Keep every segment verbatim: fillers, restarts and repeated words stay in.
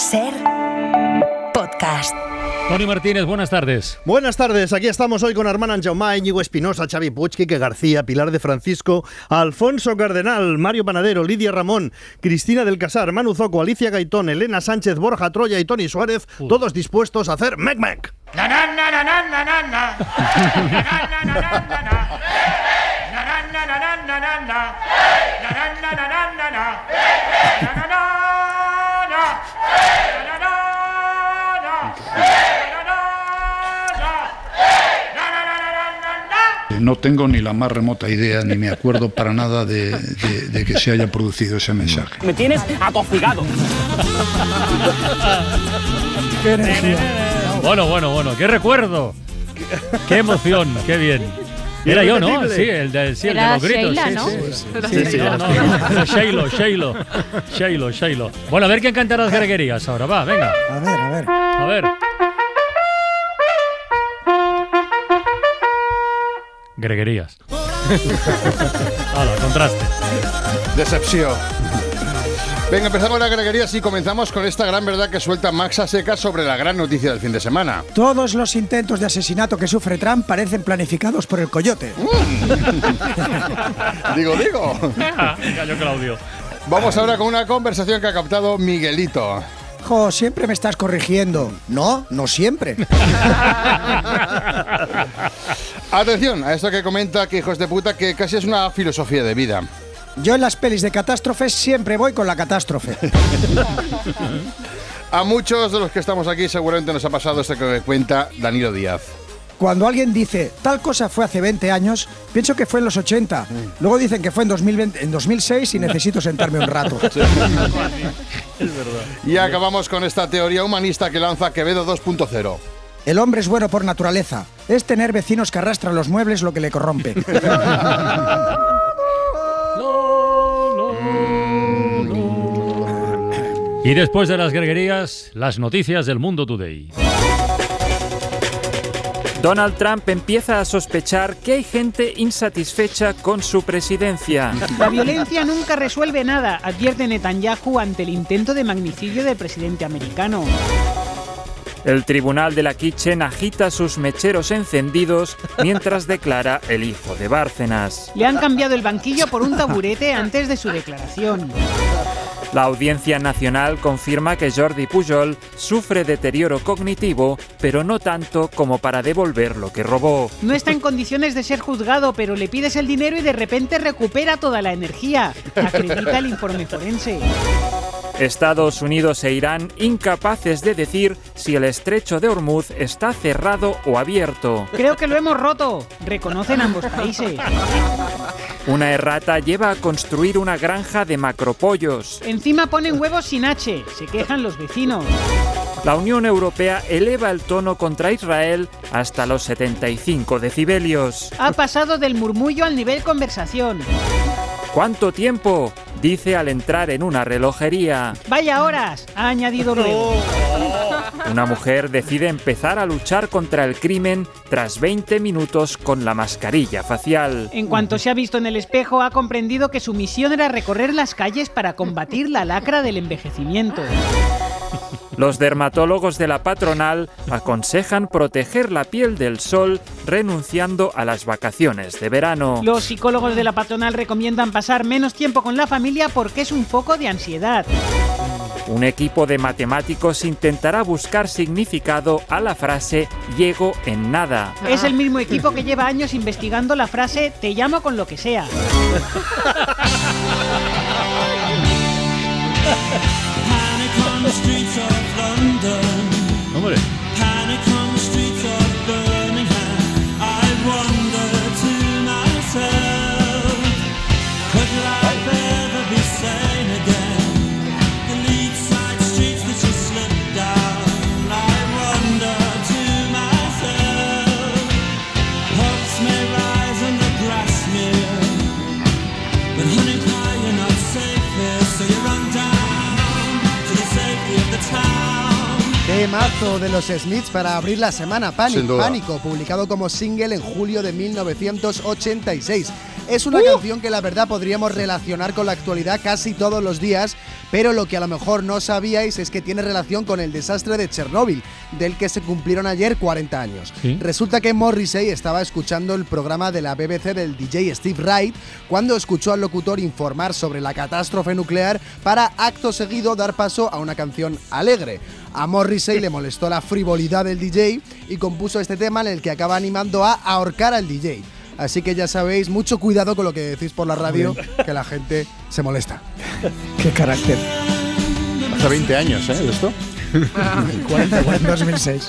Ser Podcast. Toni Martínez, buenas tardes. Buenas tardes, aquí estamos hoy con Armand Anjaumá, Íñigo Espinosa, Xavi Puig, Quique García, Pilar de Francisco, Alfonso Cardenal, Mario Panadero, Lidia Ramón, Cristina del Casar, Manu Zoco, Alicia Gaitón, Elena Sánchez, Borja Troya y Toni Suárez, uh. todos dispuestos a hacer mec-mec. No tengo ni la más remota idea, ni me acuerdo para nada de, de, de que se haya producido ese mensaje. Me tienes atosigado. Qué energía. Bueno, bueno, bueno, qué recuerdo. Qué emoción, qué bien. Era yo, ¿no? Sí, el de, sí, el de los gritos. Sheila, sí, ¿no? sí, sí, Sí, sí, no, no, no. Era Sheilo, Sheilo. Sheilo, Sheilo. Bueno, a ver quién canta las greguerías ahora. Va, venga. A ver, a ver. A ver. Greguerías. Hala, contraste. Decepción. Venga, empezamos la greguería y comenzamos con esta gran verdad que suelta Max a secas sobre la gran noticia del fin de semana. Todos los intentos de asesinato que sufre Trump parecen planificados por el coyote. Mm. digo, digo. Cayó Claudio. Vamos ahora con una conversación que ha captado Miguelito. Jo, siempre me estás corrigiendo. No, no siempre. Atención a esto que comenta que hijos de puta, que casi es una filosofía de vida. Yo en las pelis de catástrofes siempre voy con la catástrofe. A muchos de los que estamos aquí seguramente nos ha pasado esto que cuenta Danilo Díaz. Cuando alguien dice, tal cosa fue hace veinte años, pienso que fue en los ochenta. Luego dicen que fue en, dos mil veinte, en dos mil seis y necesito sentarme un rato. Sí. Es verdad. Y acabamos con esta teoría humanista que lanza Quevedo dos punto cero. El hombre es bueno por naturaleza. Es tener vecinos que arrastran los muebles lo que le corrompe. Y después de las greguerías, las noticias del Mundo Today. Donald Trump empieza a sospechar que hay gente insatisfecha con su presidencia. La violencia nunca resuelve nada, advierte Netanyahu ante el intento de magnicidio del presidente americano. El tribunal de la Kitchen agita sus mecheros encendidos mientras declara el hijo de Bárcenas. Le han cambiado el banquillo por un taburete antes de su declaración. La Audiencia Nacional confirma que Jordi Pujol sufre deterioro cognitivo, pero no tanto como para devolver lo que robó. No está en condiciones de ser juzgado, pero le pides el dinero y de repente recupera toda la energía, acredita el informe forense. Estados Unidos e Irán incapaces de decir si el estrecho de Hormuz está cerrado o abierto. Creo que lo hemos roto, reconocen ambos países. Una errata lleva a construir una granja de macropollos. Encima ponen huevos sin H, se quejan los vecinos. La Unión Europea eleva el tono contra Israel hasta los setenta y cinco decibelios. Ha pasado del murmullo al nivel conversación. ¿Cuánto tiempo?, dice al entrar en una relojería. Vaya horas, ha añadido luego. Una mujer decide empezar a luchar contra el crimen tras veinte minutos con la mascarilla facial. En cuanto se ha visto en el espejo, ha comprendido que su misión era recorrer las calles para combatir la lacra del envejecimiento. Los dermatólogos de la patronal aconsejan proteger la piel del sol renunciando a las vacaciones de verano. Los psicólogos de la patronal recomiendan pasar menos tiempo con la familia porque es un foco de ansiedad. Un equipo de matemáticos intentará buscar significado a la frase "llego en nada". Es el mismo equipo que lleva años investigando la frase "te llamo con lo que sea". Hombre. Temazo de los Smiths para abrir la semana. Panic, Pánico, publicado como single en julio de mil novecientos ochenta y seis. Es una uh. canción que la verdad podríamos relacionar con la actualidad casi todos los días, pero lo que a lo mejor no sabíais es que tiene relación con el desastre de Chernóbil, del que se cumplieron ayer cuarenta años. ¿Sí? Resulta que Morrissey estaba escuchando el programa de la B B C del D J Steve Wright cuando escuchó al locutor informar sobre la catástrofe nuclear para acto seguido dar paso a una canción alegre. A Morrissey le molestó la frivolidad del D J y compuso este tema en el que acaba animando a ahorcar al D J. Así que ya sabéis, mucho cuidado con lo que decís por la radio, que la gente se molesta. Qué carácter. Hace veinte años, ¿eh? ¿Esto? cuarenta, en dos mil seis.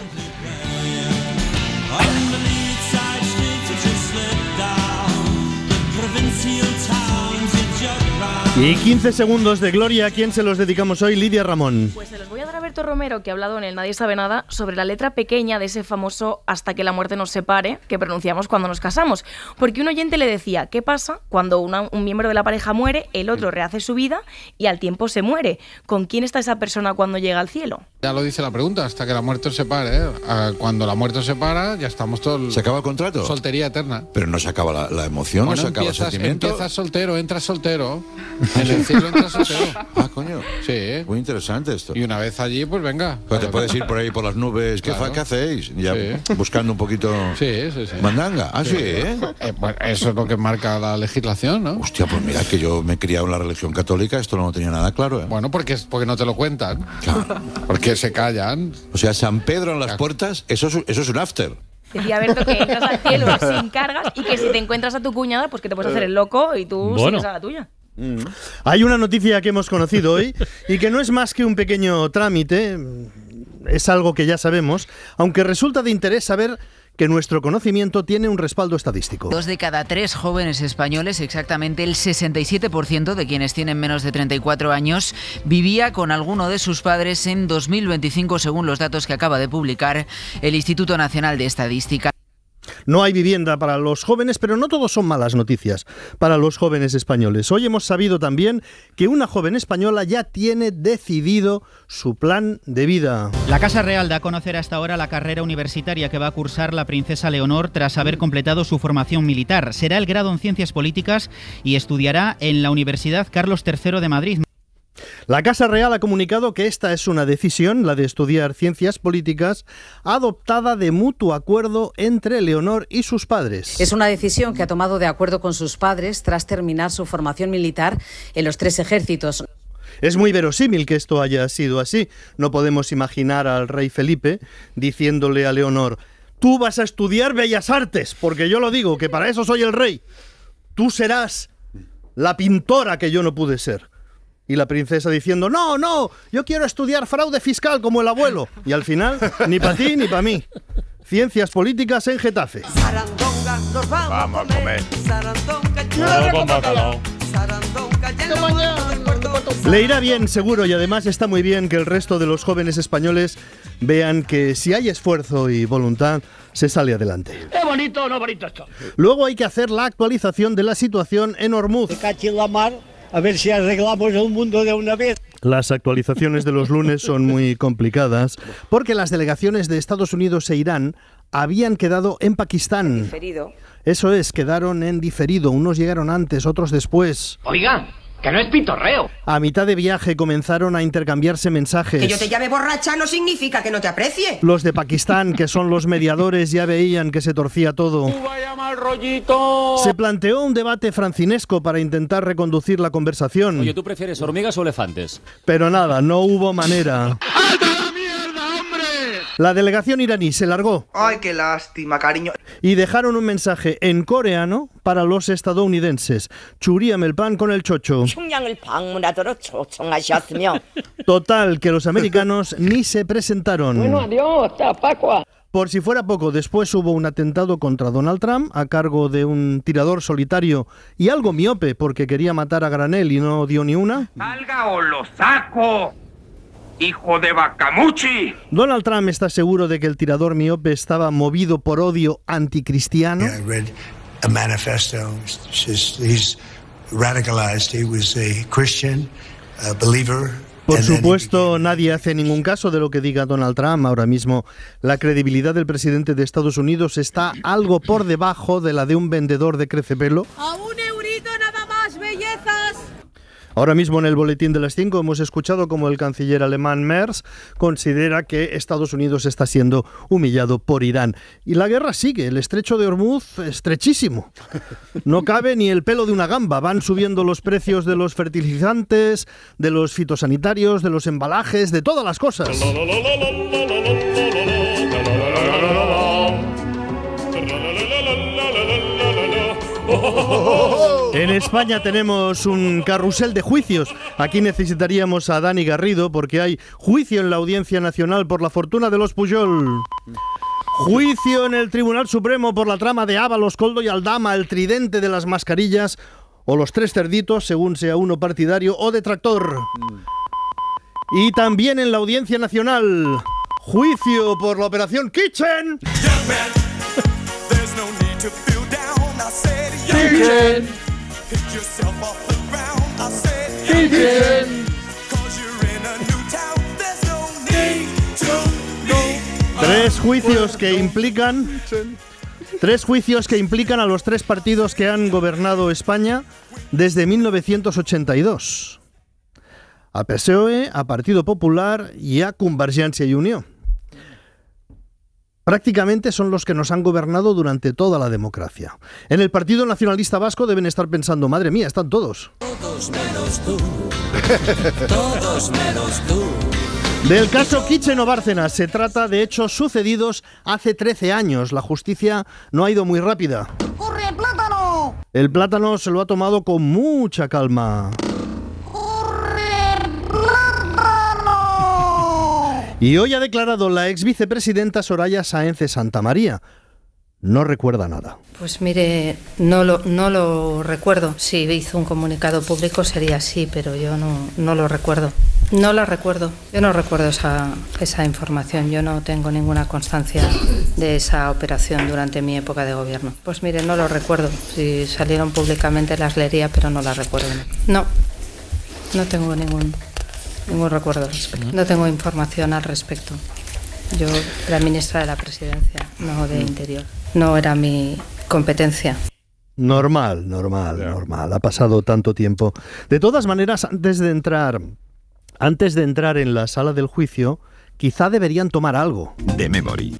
Y quince segundos de gloria. ¿A quién se los dedicamos hoy? Lidia Ramón. Pues se los voy a dar a Berto Romero, que ha hablado en el Nadie sabe nada sobre la letra pequeña de ese famoso Hasta que la muerte nos separe, que pronunciamos cuando nos casamos. Porque un oyente le decía, ¿qué pasa cuando una, un miembro de la pareja muere, el otro rehace su vida y al tiempo se muere? ¿Con quién está esa persona cuando llega al cielo? Ya lo dice la pregunta, hasta que la muerte os separe, ¿eh? Cuando la muerte os separa, ya estamos todos... ¿Se acaba el contrato? Soltería eterna. Pero no se acaba la, la emoción, bueno, no se acaba empiezas, el sentimiento. Empiezas soltero, entras soltero. En el cielo entras soltero. Ah, coño. Sí. Muy interesante esto. Y una vez allí, pues venga. Pues te puedes ir por ahí por las nubes. ¿Qué, claro. ¿Qué hacéis? Ya sí. Buscando un poquito... Sí, sí, sí. Mandanga. Ah, sí, sí ¿eh? eh pues eso es lo que marca la legislación, ¿no? Hostia, pues mira, que yo me he criado en la religión católica, esto no lo tenía nada claro, ¿eh? Bueno, porque, porque no te lo cuentan. Claro. Porque se callan. O sea, San Pedro en las claro. puertas, eso es, eso es un after. Decía Berto que entras al cielo sin cargas y que si te encuentras a tu cuñada, pues que te puedes hacer el loco y tú bueno. sigues a la tuya. Mm. Hay una noticia que hemos conocido hoy y que no es más que un pequeño trámite, es algo que ya sabemos, aunque resulta de interés saber que nuestro conocimiento tiene un respaldo estadístico. Dos de cada tres jóvenes españoles, exactamente el sesenta y siete por ciento de quienes tienen menos de treinta y cuatro años, vivía con alguno de sus padres en dos mil veinticinco, según los datos que acaba de publicar el Instituto Nacional de Estadística. No hay vivienda para los jóvenes, pero no todos son malas noticias para los jóvenes españoles. Hoy hemos sabido también que una joven española ya tiene decidido su plan de vida. La Casa Real da a conocer hasta ahora la carrera universitaria que va a cursar la princesa Leonor tras haber completado su formación militar. Será el grado en Ciencias Políticas y estudiará en la Universidad Carlos tercero de Madrid. La Casa Real ha comunicado que esta es una decisión, la de estudiar ciencias políticas, adoptada de mutuo acuerdo entre Leonor y sus padres. Es una decisión que ha tomado de acuerdo con sus padres tras terminar su formación militar en los tres ejércitos. Es muy verosímil que esto haya sido así. No podemos imaginar al rey Felipe diciéndole a Leonor: tú vas a estudiar Bellas Artes, porque yo lo digo, que para eso soy el rey. Tú serás la pintora que yo no pude ser. Y la princesa diciendo, no, no, yo quiero estudiar fraude fiscal como el abuelo. Y al final, ni para ti ni para mí. Ciencias políticas en Getafe. Sarandonga, nos vamos, vamos a comer. Sarandonga, no, le irá bien, seguro, y además está muy bien que el resto de los jóvenes españoles vean que si hay esfuerzo y voluntad, se sale adelante. ¡Qué bonito, no bonito esto! Luego hay que hacer la actualización de la situación en Hormuz. Se cache en la mar. A ver si arreglamos el mundo de una vez. Las actualizaciones de los lunes son muy complicadas porque las delegaciones de Estados Unidos e Irán habían quedado en Pakistán. Diferido. Eso es, quedaron en diferido. Unos llegaron antes, otros después. Oiga, que no es pitorreo. A mitad de viaje comenzaron a intercambiarse mensajes. Que yo te llame borracha no significa que no te aprecie. Los de Pakistán, que son los mediadores, ya veían que se torcía todo. ¡Uh, vaya mal rollito! Se planteó un debate francinesco para intentar reconducir la conversación. Oye, ¿tú prefieres hormigas o elefantes? Pero nada, no hubo manera. La delegación iraní se largó. Ay, qué lástima, cariño. Y dejaron un mensaje en coreano para los estadounidenses. Churíame el pan con el chocho. Total, que los americanos ni se presentaron. Bueno, adiós, hasta Pascua. Por si fuera poco, después hubo un atentado contra Donald Trump a cargo de un tirador solitario y algo miope porque quería matar a granel y no dio ni una. ¡Salga o lo saco! ¡Hijo de Bacamuchi! Donald Trump está seguro de que el tirador miope estaba movido por odio anticristiano. I read a manifesto. He's radicalized. He was a Christian, a believer. Por supuesto, nadie hace ningún caso de lo que diga Donald Trump. Ahora mismo, la credibilidad del presidente de Estados Unidos está algo por debajo de la de un vendedor de crecepelo. A un eurito nada más, bellezas. Ahora mismo en el Boletín de las cinco hemos escuchado como el canciller alemán Merz considera que Estados Unidos está siendo humillado por Irán. Y la guerra sigue, el estrecho de Hormuz estrechísimo. No cabe ni el pelo de una gamba, van subiendo los precios de los fertilizantes, de los fitosanitarios, de los embalajes, de todas las cosas. En España tenemos un carrusel de juicios. Aquí necesitaríamos a Dani Garrido porque hay juicio en la Audiencia Nacional por la fortuna de los Pujol. Juicio en el Tribunal Supremo por la trama de Ábalos, Koldo y Aldama, el tridente de las mascarillas o los tres cerditos, según sea uno partidario o detractor. Y también en la Audiencia Nacional, juicio por la Operación Kitchen. Kitchen. Kitchen. Tres juicios que implican tres juicios que implican a los tres partidos que han gobernado España desde mil novecientos ochenta y dos. A P S O E, a Partido Popular y a Convergència y Unió. Prácticamente son los que nos han gobernado durante toda la democracia. En el Partido Nacionalista Vasco deben estar pensando, madre mía, están todos. Todos menos tú. Todos menos tú. Del caso Kitchen o Bárcenas se trata de hechos sucedidos hace trece años. La justicia no ha ido muy rápida. ¡Corre, plátano! El plátano se lo ha tomado con mucha calma. Y hoy ha declarado la ex vicepresidenta Soraya Sáenz de Santamaría. No recuerda nada. Pues mire, no lo, no lo recuerdo. Si hizo un comunicado público sería así, pero yo no, no lo recuerdo. No la recuerdo. Yo no recuerdo esa, esa información. Yo no tengo ninguna constancia de esa operación durante mi época de gobierno. Pues mire, no lo recuerdo. Si salieron públicamente las leería, pero no las recuerdo. No, no tengo ningún... Ningún recuerdo al respecto. No tengo información al respecto. Yo era ministra de la Presidencia, no de Interior. No era mi competencia. Normal, normal, normal. Ha pasado tanto tiempo. De todas maneras, antes de entrar, antes de entrar en la sala del juicio, quizá deberían tomar algo. De memory.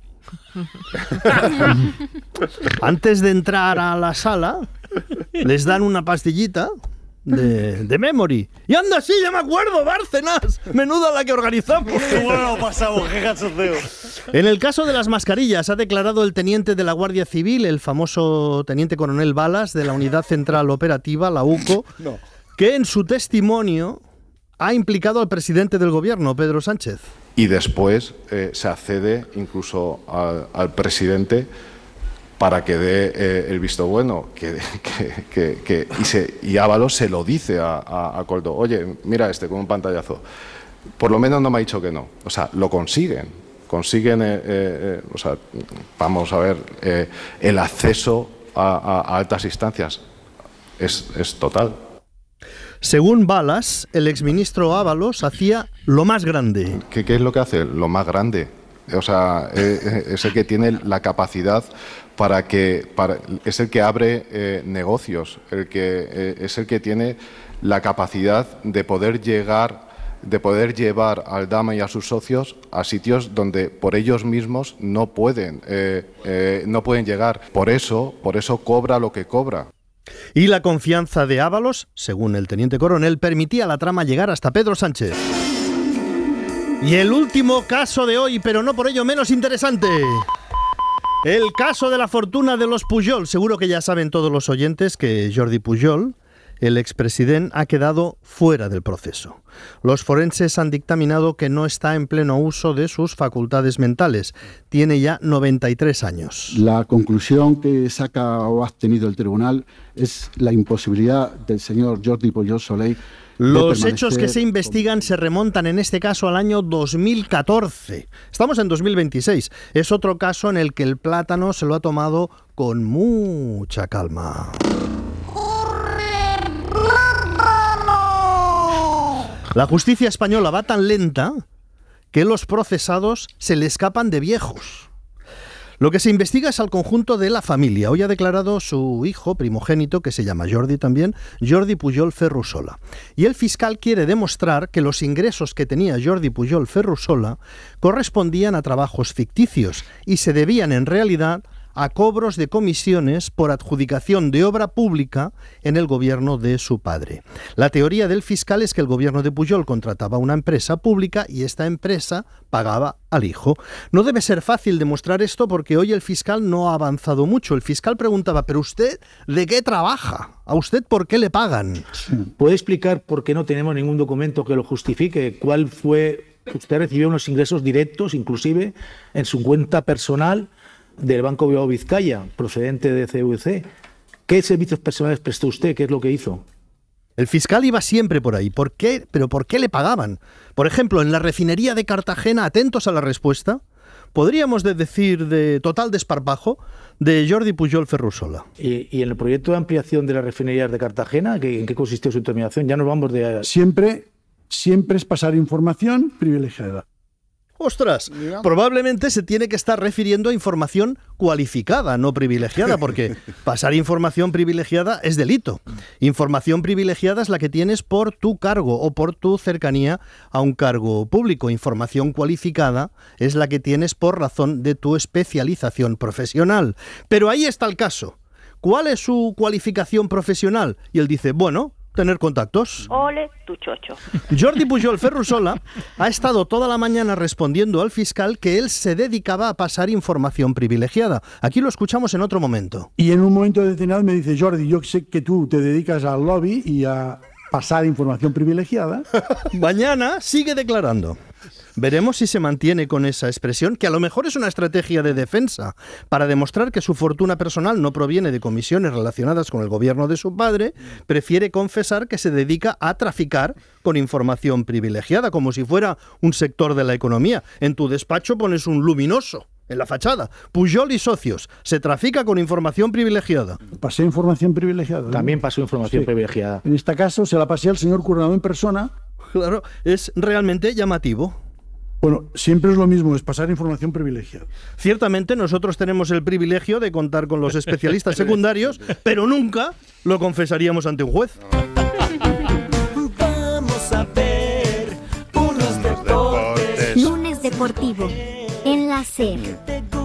Antes de entrar a la sala, les dan una pastillita. De, de memory. Y anda, sí, ya me acuerdo, Bárcenas. Menuda la que organizamos. Qué bueno lo pasamos, qué cachondeo. En el caso de las mascarillas, ha declarado el teniente de la Guardia Civil, el famoso teniente coronel Balas, de la Unidad Central Operativa, la U C O, no. que en su testimonio ha implicado al presidente del gobierno, Pedro Sánchez. Y después eh, se accede incluso al, al presidente para que dé eh, el visto bueno, que, que, que, que, y, se, y Ábalos se lo dice a, a, a Koldo, oye, mira este con un pantallazo, por lo menos no me ha dicho que no, o sea, lo consiguen, consiguen, eh, eh, o sea, vamos a ver, eh, el acceso a, a, a altas instancias es, es total. Según Balas, el exministro Ábalos hacía lo más grande. ¿Qué, qué es lo que hace? Lo más grande. O sea, eh, es el que tiene la capacidad para que para, es el que abre eh, negocios, el que eh, es el que tiene la capacidad de poder llegar, de poder llevar al Aldama y a sus socios a sitios donde por ellos mismos no pueden, eh, eh, no pueden llegar. Por eso, por eso cobra lo que cobra. Y la confianza de Ábalos, según el teniente coronel, permitía a la trama llegar hasta Pedro Sánchez. Y el último caso de hoy, pero no por ello menos interesante. El caso de la fortuna de los Pujol. Seguro que ya saben todos los oyentes que Jordi Pujol, el expresidente, ha quedado fuera del proceso. Los forenses han dictaminado que no está en pleno uso de sus facultades mentales. Tiene ya noventa y tres años. La conclusión que saca o ha tenido el tribunal es la imposibilidad del señor Jordi Pujol Soley. Los hechos que se investigan se remontan en este caso al año dos mil catorce. Estamos en dos mil veintiséis. Es otro caso en el que el plátano se lo ha tomado con mucha calma. La justicia española va tan lenta que los procesados se le escapan de viejos. Lo que se investiga es al conjunto de la familia. Hoy ha declarado su hijo primogénito, que se llama Jordi también, Jordi Pujol Ferrusola. Y el fiscal quiere demostrar que los ingresos que tenía Jordi Pujol Ferrusola correspondían a trabajos ficticios y se debían en realidad a cobros de comisiones por adjudicación de obra pública en el gobierno de su padre. La teoría del fiscal es que el gobierno de Pujol contrataba una empresa pública y esta empresa pagaba al hijo. No debe ser fácil demostrar esto porque hoy el fiscal no ha avanzado mucho. El fiscal preguntaba, ¿pero usted de qué trabaja? ¿A usted por qué le pagan? ¿Puede explicar por qué no tenemos ningún documento que lo justifique? ¿Cuál fue? Usted recibió unos ingresos directos, inclusive en su cuenta personal del Banco Bilbao Vizcaya, procedente de C V C. ¿Qué servicios personales prestó usted? ¿Qué es lo que hizo? El fiscal iba siempre por ahí. ¿Por qué? ¿Pero por qué le pagaban? Por ejemplo, en la refinería de Cartagena, atentos a la respuesta, podríamos de decir de total desparpajo de Jordi Pujol Ferrusola. ¿Y, y en el proyecto de ampliación de las refinerías de Cartagena, ¿qué, en qué consistió su terminación? Ya nos vamos de... Siempre, siempre es pasar información privilegiada. ¡Ostras! Probablemente se tiene que estar refiriendo a información cualificada, no privilegiada, porque pasar información privilegiada es delito. Información privilegiada es la que tienes por tu cargo o por tu cercanía a un cargo público. Información cualificada es la que tienes por razón de tu especialización profesional. Pero ahí está el caso. ¿Cuál es su cualificación profesional? Y él dice, bueno, tener contactos. Ole tu chocho. Jordi Pujol Ferrusola ha estado toda la mañana respondiendo al fiscal que él se dedicaba a pasar información privilegiada. Aquí lo escuchamos en otro momento. Y en un momento determinado me dice, Jordi, yo sé que tú te dedicas al lobby y a pasar información privilegiada. Mañana sigue declarando. Veremos si se mantiene con esa expresión, que a lo mejor es una estrategia de defensa, para demostrar que su fortuna personal no proviene de comisiones relacionadas con el gobierno de su padre. Prefiere confesar que se dedica a traficar con información privilegiada, como si fuera un sector de la economía. En tu despacho pones un luminoso en la fachada. Pujol y socios. Se trafica con información privilegiada. Pasé información privilegiada, ¿no? También pasó información sí. privilegiada. En este caso se la pasé al señor Currado en persona. Claro, es realmente llamativo. Bueno, siempre es lo mismo, es pasar información privilegiada. Ciertamente nosotros tenemos el privilegio de contar con los especialistas secundarios, pero nunca lo confesaríamos ante un juez. Vamos a ver unos deportes. Lunes deportivo en la SER.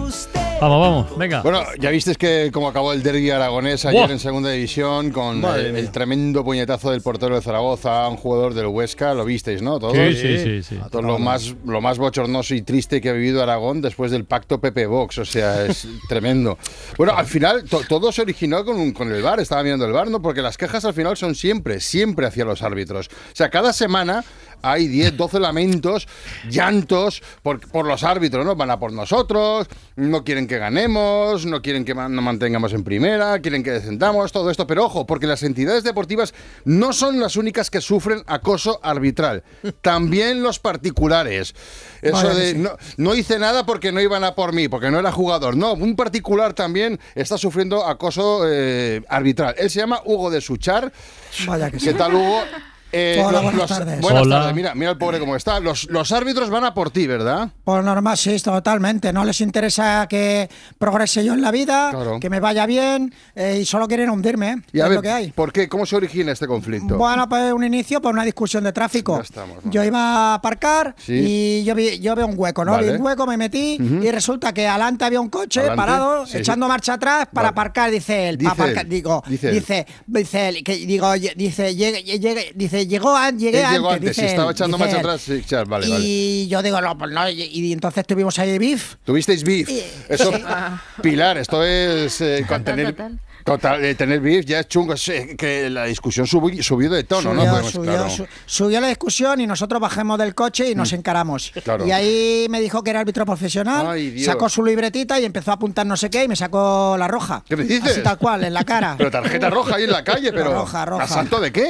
Vamos, vamos, venga. Bueno, ya visteis que cómo acabó el derbi aragonés ayer wow. en segunda división con el, el tremendo puñetazo del portero de Zaragoza a un jugador del Huesca. Lo visteis, ¿no? ¿Todos? Sí, sí, sí. sí. Todo lo más, lo más bochornoso y triste que ha vivido Aragón después del pacto Pepe Vox. O sea, es tremendo. Bueno, al final to, todo se originó con, con el V A R. Estaba mirando el V A R, ¿no? Porque las quejas al final son siempre, siempre hacia los árbitros. O sea, cada semana hay diez, doce lamentos, llantos por, por los árbitros, ¿no? Van a por nosotros, no quieren que ganemos, no quieren que nos mantengamos en primera, quieren que descendamos, todo esto. Pero ojo, porque las entidades deportivas no son las únicas que sufren acoso arbitral. También los particulares. Eso vale, de sí. no, no hice nada porque no iban a por mí, porque no era jugador. No, un particular también está sufriendo acoso eh, arbitral. Él se llama Hugo de Suchar. Vaya que ¿Qué sí. tal, Hugo? Eh, Hola, los, buenas los, tardes. Buenas Hola. tardes, mira, mira el pobre cómo está. Los, los árbitros van a por ti, ¿verdad? Pues normal, sí, totalmente. No les interesa que progrese yo en la vida, Claro. que me vaya bien, eh, y solo quieren hundirme, ¿eh? Y a Es ver, lo que hay. ¿por qué? ¿Cómo se origina este conflicto? Bueno, pues un inicio por una discusión de tráfico. Ya estamos, ¿no? Yo iba a aparcar Sí. y yo vi, yo veo un hueco, ¿no? Vale. Vi un hueco, me metí Ujú. y resulta que adelante había un coche Adelante, parado, sí, echando sí. marcha atrás para Vale. aparcar, dice él. Dice para aparcar, él, digo, dice él. dice, dice él, que digo, dice, llegue, llegue, dice, llegó, an- llegué Él llegó antes, antes, dice si estaba él, echando dice marcha él. atrás, sí, claro, vale, y vale. yo digo, no, pues no, y, y entonces tuvimos ahí beef. ¿Tuvisteis beef? Eso, Pilar, esto es eh, con tener, total, eh, tener beef ya es chungo, es, eh, que la discusión subió, subió de tono, subió, ¿no? Podemos- subió, claro. su- subió la discusión y nosotros bajamos del coche y nos encaramos. Claro. Y ahí me dijo que era árbitro profesional, Ay, Dios. sacó su libretita y empezó a apuntar no sé qué y me sacó la roja. ¿Qué me dices? Así tal cual, en la cara. Pero tarjeta roja ahí en la calle, pero Roja, roja. ¿a santo de qué?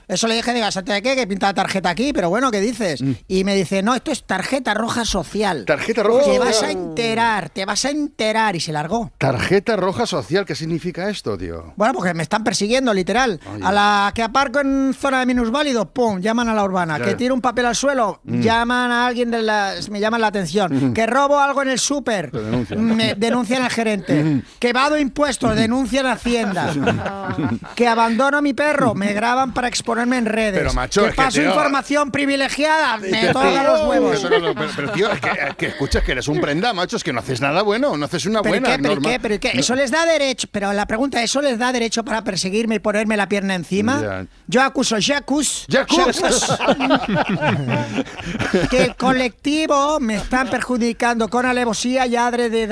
Eso le dije, diga, ¿de qué? Que pinta la tarjeta aquí, pero bueno, ¿qué dices? Mm. Y me dice, no, esto es tarjeta roja social. Tarjeta roja social. Te vas a enterar, te vas a enterar. Y se largó. Tarjeta roja social, ¿qué significa esto, tío? Bueno, porque me están persiguiendo, literal. Oye. A la que aparco en zona de minusválidos, pum, llaman a la urbana. Ya. Que tiro un papel al suelo, mm. llaman a alguien de la... me llaman la atención. Mm. Que robo algo en el súper, me denuncian al gerente. Mm. Que vado impuestos, denuncian a Hacienda. Que abandono mi perro, me graban para exponerme en redes. Pero, macho, que es paso que, tío, información privilegiada, me tocan los huevos. Pero, pero, pero, pero tío, es que, que escuchas que eres un prenda, macho, es que no haces nada bueno, no haces una ¿Pero buena qué, pero norma. qué, pero qué? Eso les da derecho, pero la pregunta, ¿eso les da derecho para perseguirme y ponerme la pierna encima? Ya. Yo acuso, yo acuso, yo acuso. que el colectivo me están perjudicando con alevosía y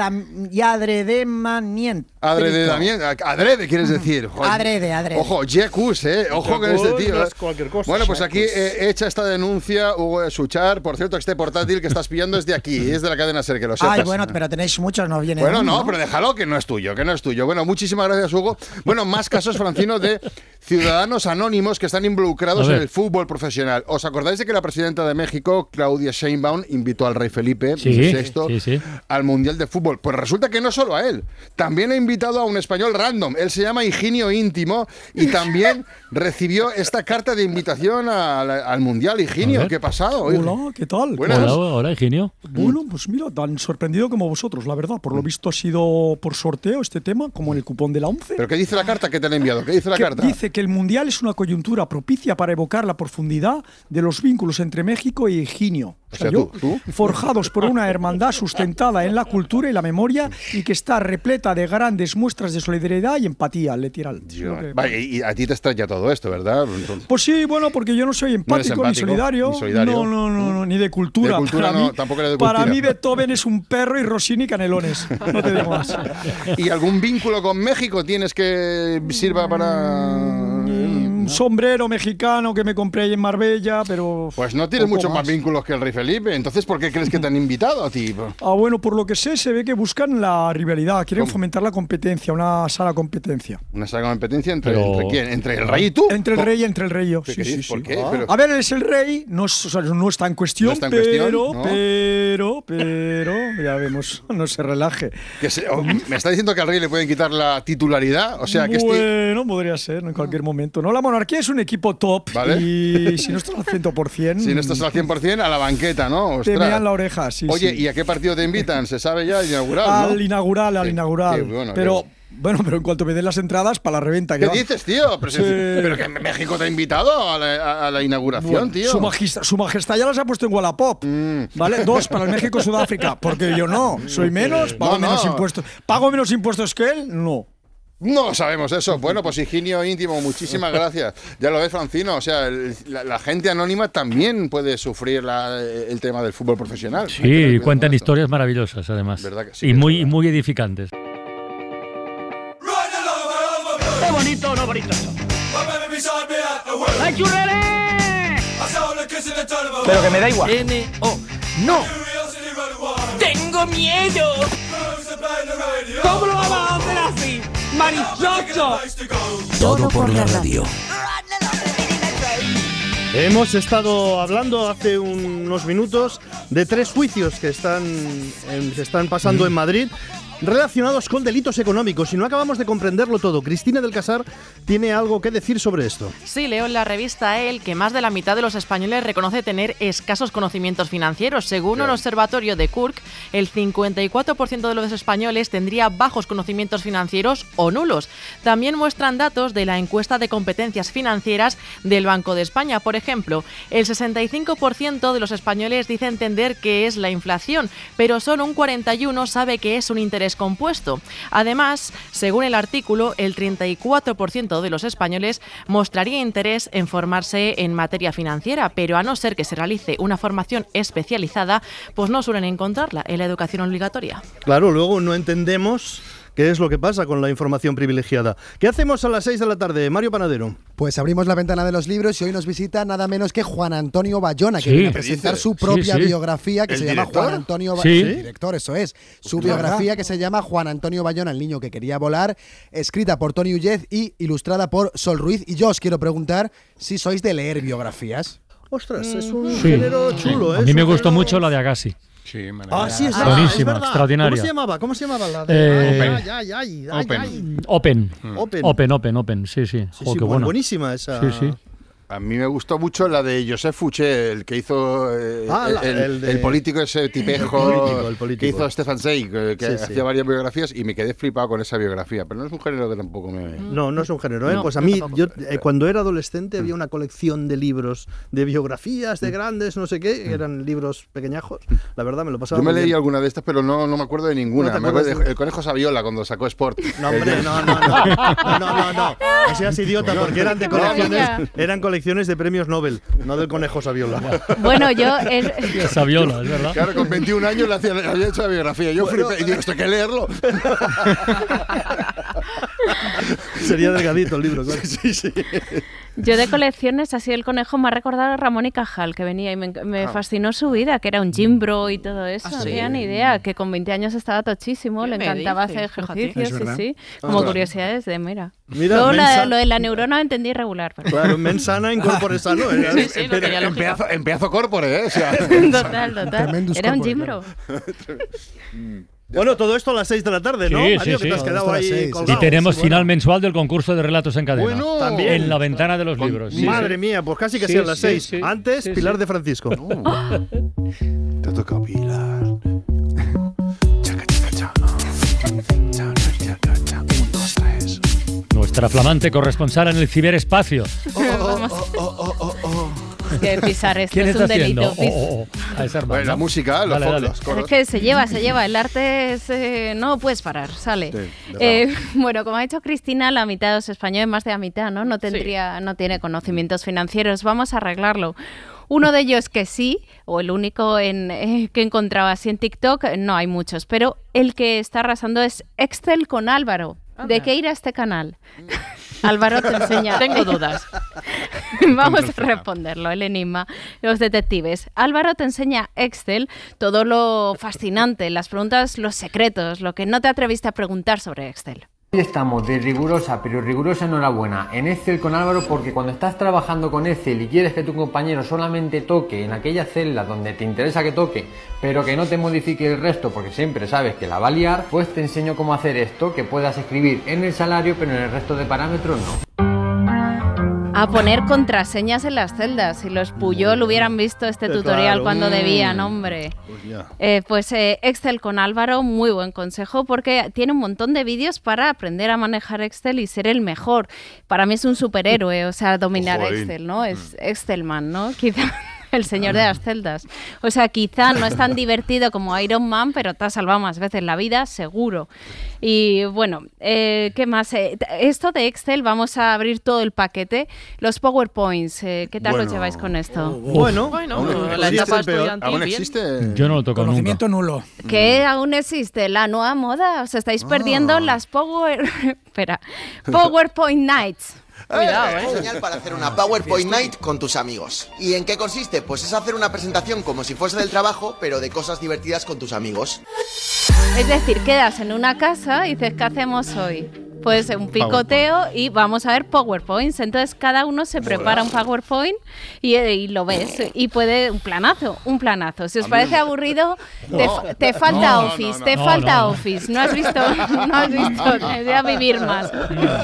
adredemaniente. Adrede, adrede, quieres decir. Joder. Adrede, adrede. Ojo, Jacus, eh. Ojo con este tío. Eh. Cosa, bueno, pues aquí eh, hecha esta denuncia, Hugo de Suchar. Por cierto, este portátil que estás pillando es de aquí, es de la cadena SER, que lo sepas. Ay, bueno, pero tenéis muchos, no viene. Bueno, no, ¿no? pero déjalo, que no es tuyo, que no es tuyo. Bueno, muchísimas gracias, Hugo. Bueno, más casos, Francino, de ciudadanos anónimos que están involucrados en el fútbol profesional. ¿Os acordáis de que la presidenta de México, Claudia Sheinbaum, invitó al rey Felipe sí, sexto sí, sí. al Mundial de Fútbol? Pues resulta que no solo a él, también ha invitado a un español random. Él se llama Higinio Íntimo y también recibió esta carta de invitación a la, al Mundial. Higinio, ¿qué ha pasado? Oye, hola, ¿qué tal? Buenas. Hola, hola, Higinio. Bueno, pues mira, tan sorprendido como vosotros, la verdad. Por lo visto ha sido por sorteo este tema, como en el cupón de la ONCE. ¿Pero qué dice la carta que te la he enviado? ¿Qué dice la que carta? Dice que el Mundial es una coyuntura propicia para evocar la profundidad de los vínculos entre México y Higinio. O sea, yo, ¿tú? ¿tú? Forjados por una hermandad sustentada en la cultura y la memoria y que está repleta de grandes muestras de solidaridad y empatía, literal. Yo, que, vale, y a ti te extraña todo esto, ¿verdad? Entonces, pues sí, bueno, porque yo no soy empático, no empático ni, solidario, ni solidario. No, no, no, no, ni de cultura. De cultura para no, mí, tampoco era de cultura. Para mí Beethoven es un perro y Rossini canelones. No te digo más. ¿Y algún vínculo con México tienes que sirva para...? Un sombrero mexicano que me compré ahí en Marbella, pero... Pues no tienes muchos más. más vínculos que el rey Felipe. Entonces, ¿por qué crees que te han invitado a ti? Ah, bueno, por lo que sé, se ve que buscan la rivalidad. Quieren ¿Cómo? fomentar la competencia, una sana competencia. ¿Una sana competencia entre, pero... entre quién? ¿Entre el rey y tú? Entre el rey y entre el rey y yo. ¿Qué sí, sí, ¿Por sí. qué? Ah. Pero... A ver, es el rey, no, o sea, no está en cuestión, no está en cuestión pero, ¿no? pero, pero, ya vemos, no se relaje. Que se, oh, ¿Me está diciendo que al rey le pueden quitar la titularidad? O sea, que bueno, podría ser en cualquier momento. No, la monarquía es un equipo top, ¿vale? Y si no estás al cien por cien... Si no estás al cien por cien, a la banqueta, ¿no? Ostras. Te mean la oreja, sí, Oye, sí. ¿y a qué partido te invitan? ¿Se sabe ya? ¿El inaugural, Al no? inaugural, al sí. inaugural. Sí, bueno, pero... Qué... Bueno, pero en cuanto me den las entradas, para la reventa. ¿Qué que dices, tío? Pero, sí. pero que México te ha invitado a la, a la inauguración, bueno, tío. Su majestad, su majestad ya las ha puesto en Wallapop. Mm. ¿Vale? Dos para el México-Sudáfrica. Porque yo no. Soy menos, pago no, menos no. impuestos. ¿Pago menos impuestos que él? No. No sabemos eso. Bueno, pues Higinio Íntimo, muchísimas gracias. Ya lo ves, Francino. O sea, el, la, la gente anónima también puede sufrir la, el tema del fútbol profesional. Sí, cuentan historias maravillosas, además. ¿Verdad que sí, y que muy, muy edificantes. ¡Qué bonito, no bonito eso! ¡Ay, churrere! Pero que me da igual. N O ¡No! ¡Tengo miedo! ¿Cómo lo vamos a hacer así? ¡Marichocho! Todo por la radio. Hemos estado hablando hace unos minutos de tres juicios que están, en, que están pasando mm. en Madrid relacionados con delitos económicos y no acabamos de comprenderlo todo. Cristina del Casar tiene algo que decir sobre esto. Sí, leo en la revista El que más de la mitad de los españoles reconoce tener escasos conocimientos financieros. Según yeah. un observatorio de Kurk, el cincuenta y cuatro por ciento de los españoles tendría bajos conocimientos financieros o nulos. También muestran datos de la encuesta de competencias financieras del Banco de España. Por ejemplo, el sesenta y cinco por ciento de los españoles dice entender qué es la inflación, pero solo un cuarenta y uno por ciento sabe que es un interés compuesto. Además, según el artículo, el treinta y cuatro por ciento de los españoles mostraría interés en formarse en materia financiera, pero a no ser que se realice una formación especializada, pues no suelen encontrarla en la educación obligatoria. Claro, luego no entendemos que es lo que pasa con la información privilegiada. ¿Qué hacemos a las seis de la tarde, Mario Panadero? Pues abrimos la ventana de los libros y hoy nos visita nada menos que Juan Antonio Bayona, que Sí. viene a presentar su propia Sí, sí. biografía que ¿El se llama director? Juan Antonio Bayona. Sí. El director, eso es. Su biografía que se llama Juan Antonio Bayona, el niño que quería volar, escrita por Tony Ullez y ilustrada por Sol Ruiz. Y yo os quiero preguntar si sois de leer biografías. Ostras, es un Sí. género chulo, ¿eh? A mí Es me un gustó género- mucho la de Agassi. Sí, Ah, sí, es Ah, verdad, buenísima, es verdad. extraordinaria. ¿Cómo se llamaba? ¿Cómo se llamaba la de...? Eh, Ay, ay, ay, ay, Open. ay. Open. Open. Open, Open, Open. Sí, sí. Sí, Jo, sí, qué bu- buena. buenísima esa. Sí, sí. A mí me gustó mucho la de Josep Fouché, el que hizo eh, Ah, la- el, el de- el político ese tipejo El político, el político. que hizo Stefan Zweig, que, que Sí, sí. hacía varias biografías y me quedé flipado con esa biografía, pero no es un género que tampoco me... No, no es un género, ¿eh? No, pues a yo mí, tampoco. yo eh, cuando era adolescente había una colección de libros, de biografías, de grandes, no sé qué, que eran libros pequeñajos. La verdad, me lo pasaba Yo me muy leí bien. alguna de estas, pero no, no me acuerdo de ninguna. ¿No te Me acuerdo acuerdas de El Conejo Saviola cuando sacó Sport. No, hombre, no, no, no. No, no, no, no. No seas idiota, porque eran de colecciones, eran colecciones de premios Nobel, no del Conejo Saviola. Bueno, yo... es- Saviola, es verdad. Claro, con veintiún años le hacía, había hecho la biografía. Yo Bueno, flipé y digo, esto hay que leerlo. Sería delgadito el libro, claro. Sí, sí. Yo de colecciones, así el conejo me ha recordado a Ramón y Cajal, que venía y me, me Ah. fascinó su vida, que era un gym bro y todo eso. ¿Ah, No sí? tenía ni idea, que con veinte años estaba tochísimo, ¿Qué le me encantaba dices? hacer Fíjate. ejercicios, Es sí, verdad. sí. Ah. Como curiosidades de, mira. Mira, Luego la- mensa- lo de la neurona lo entendí regular. Pero... Claro, mensana incorpore sano. Era- Sí, sí, no Pero tenía en lógica. pedazo, en pedazo corpore, ¿eh? O sea, Total, total. Tremendus Era un corpore, gym bro. Bueno, todo esto a las seis de la tarde, ¿no? Sí, Mario, sí, que te sí. has quedado Todo esto a las ahí seis, sí. Y colgado. tenemos Sí, final bueno. mensual del concurso de relatos en cadena. Bueno, También. En la ventana de los Con- libros. sí, Madre sí. mía, pues casi que Sí, sean las sí, seis. sí. Antes, Sí, Pilar sí. de Francisco. te toca Pilar. Nuestra flamante corresponsal en el ciberespacio. Que pisar esto ¿Quién es está un delito. haciendo? Oh, oh, oh. A esa hermana. Bueno, la música, los, Dale, fo- dale. los coros. Es que se lleva, se lleva. El arte es, eh, no puedes parar, sale. Sí, de Eh, bueno, como ha dicho Cristina, la mitad de los españoles, más de la mitad, ¿no? No tendría, no tiene conocimientos financieros. Vamos a arreglarlo. Uno de ellos que sí, o el único en, eh, que encontraba así en TikTok, no hay muchos, pero el que está arrasando es Excel con Álvaro. ¿De qué irá este canal? Álvaro te enseña. Tengo dudas. Vamos a responderlo, el enigma. Los detectives. Álvaro te enseña Excel, todo lo fascinante, las preguntas, los secretos, lo que no te atreviste a preguntar sobre Excel. Hoy estamos de rigurosa, pero rigurosa enhorabuena en Excel con Álvaro, porque cuando estás trabajando con Excel y quieres que tu compañero solamente toque en aquella celda donde te interesa que toque, pero que no te modifique el resto porque siempre sabes que la va a liar, pues te enseño cómo hacer esto, que puedas escribir en el salario pero en el resto de parámetros no. A poner contraseñas en las celdas. Si los Puyol hubieran visto este Eh, tutorial claro. cuando Mm. debían, hombre. Pues ya. Eh, pues eh, Excel con Álvaro, muy buen consejo porque tiene un montón de vídeos para aprender a manejar Excel y ser el mejor. Para mí es un superhéroe, o sea, dominar Ojo ahí. Excel, ¿no? Es Excelman, ¿no? Quizá el señor de las celdas. O sea, quizá no es tan divertido como Iron Man, pero te ha salvado más veces la vida, seguro. Y bueno, eh, ¿qué más? Eh, t- esto de Excel, vamos a abrir todo el paquete. Los PowerPoints, eh, ¿qué tal Bueno. los lleváis con esto? Bueno, Bueno, Aún la existe etapa el peor. estudiantil, ¿Aún bien. existe? Yo no lo toco nunca. Conocimiento nulo. ¿Qué aún existe? La nueva moda. Os estáis perdiendo las Power... Espera. PowerPoint Nights. Cuidado, ¿eh? Señal para hacer una PowerPoint Night con tus amigos. ¿Y en qué consiste? Pues es hacer una presentación como si fuese del trabajo, pero de cosas divertidas con tus amigos. Es decir, quedas en una casa y dices, ¿qué hacemos hoy? Pues un picoteo y vamos a ver PowerPoints. Entonces cada uno se prepara un PowerPoint y, eh, y lo ves. Y puede, un planazo, un planazo. Si os parece aburrido, te, No. fa- te falta No, no, Office, no, te no. falta No, no. Office. No has visto, no has visto, necesitas vivir más.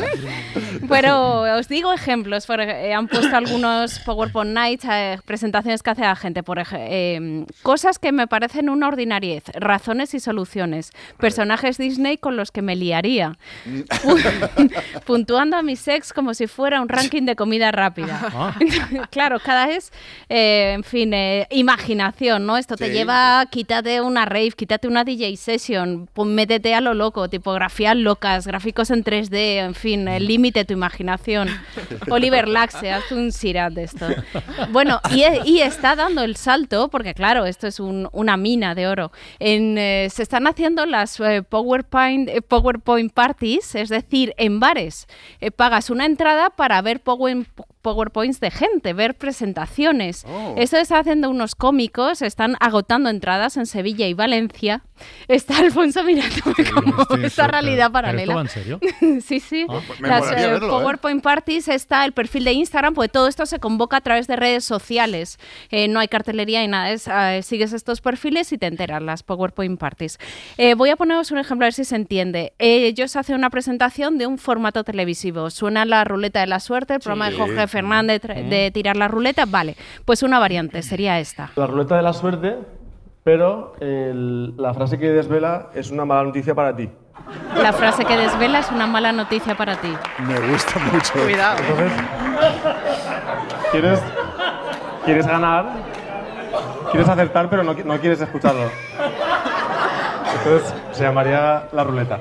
Pero os digo ejemplos. Por ej- eh, han puesto algunos PowerPoint Nights, eh, presentaciones que hace la gente. Por ej- eh, cosas que me parecen una ordinariez. Razones y soluciones. Personajes Disney con los que me liaría. Puntuando a mis ex como si fuera un ranking de comida rápida. Ah. Claro, cada vez, eh, en fin, eh, imaginación, ¿no? Esto te Sí. lleva, quítate una rave, quítate una D J session, pon- métete a lo loco, tipografías locas, gráficos en tres D, en fin, el límite tu imaginación. Oliver Laxe, haz un sirat de esto. Bueno, y, y está dando el salto, porque claro, esto es un, una mina de oro. En, eh, se están haciendo las eh, PowerPoint, eh, PowerPoint parties, es decir, en bares. Eh, pagas una entrada para ver PowerPoint PowerPoints de gente, ver presentaciones. Oh. Esto está haciendo unos cómicos, están agotando entradas en Sevilla y Valencia. Está Alfonso mirándome como sí, esta sí, realidad paralela. ¿Pero esto va en serio? Sí, sí. Ah, pues Las eh, verlo, PowerPoint ¿eh? Parties está el perfil de Instagram, pues todo esto se convoca a través de redes sociales. Eh, no hay cartelería y nada, es, eh, sigues estos perfiles y te enteras, las PowerPoint Parties. Eh, voy a poneros un ejemplo a ver si se entiende. Eh, ellos hacen una presentación de un formato televisivo. Suena la ruleta de la suerte, el programa sí. de Jorge Fernández de tirar la ruleta, vale, pues una variante sería esta. La ruleta de la suerte, pero el, la frase que desvela es una mala noticia para ti. La frase que desvela es una mala noticia para ti. Me gusta mucho. Cuidado. Entonces, ¿quieres, quieres ganar, quieres acertar, pero no, no quieres escucharlo. Entonces se llamaría la ruleta.